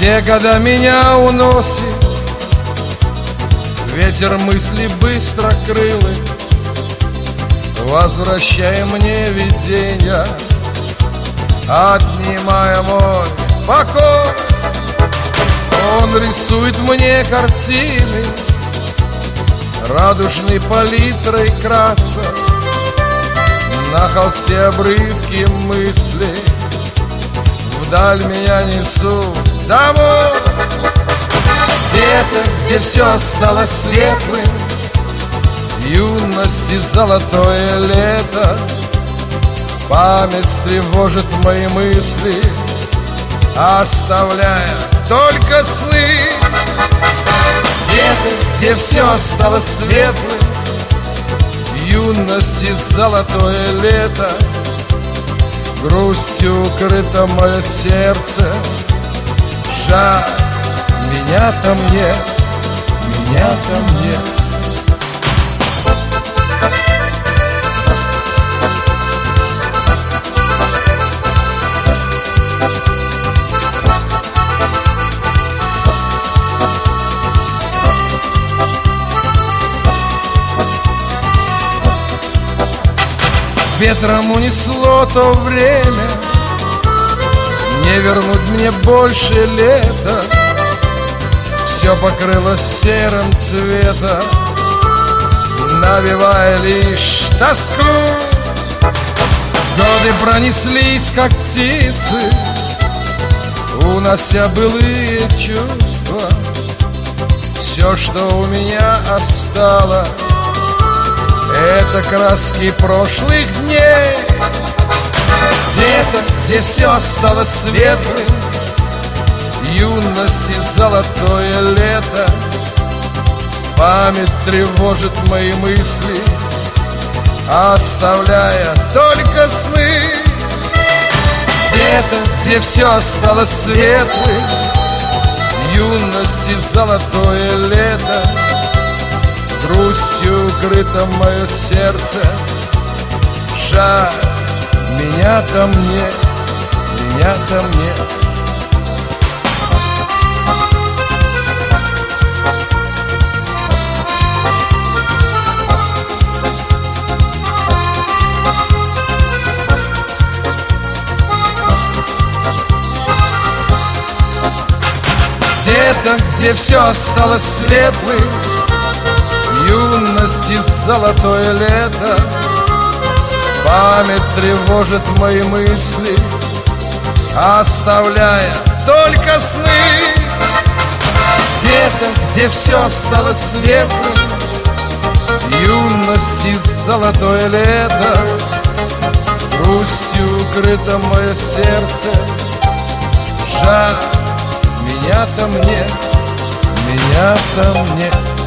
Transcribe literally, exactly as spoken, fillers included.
Все года меня уносит ветер мысли быстро крылы, возвращая мне видения, отнимая мой покой. Он рисует мне картины радужной палитрой красок, на холсте обрывки мыслей вдаль меня несут домой. Где-то, где все стало светлым, юности золотое лето, память тревожит мои мысли, оставляя только сны. Где-то, где все стало светлым, юности золотое лето, грустью укрыто мое сердце. Жаль, меня-то мне, меня-то мне. Ветром унесло то время, не вернуть мне больше лета. Все покрылось серым цветом, навевая лишь тоску. Годы пронеслись, как птицы, унося былые чувства. Все, что у меня осталось, это краски прошлых дней. Где-то, где все стало светлым, юности золотое лето, память тревожит мои мысли, оставляя только сны. Где-то, где все стало светлым, юности золотое лето, грустью укрыто мое сердце. Жаль, меня-то мне, меня-то мне. Где-то, где все стало светлым, юности золотое лето, память тревожит мои мысли, оставляя только сны. Где-то, где все стало светлым, юности золотое лето, грустью укрыто мое сердце. Жаль, меня-то мне, меня-то мне.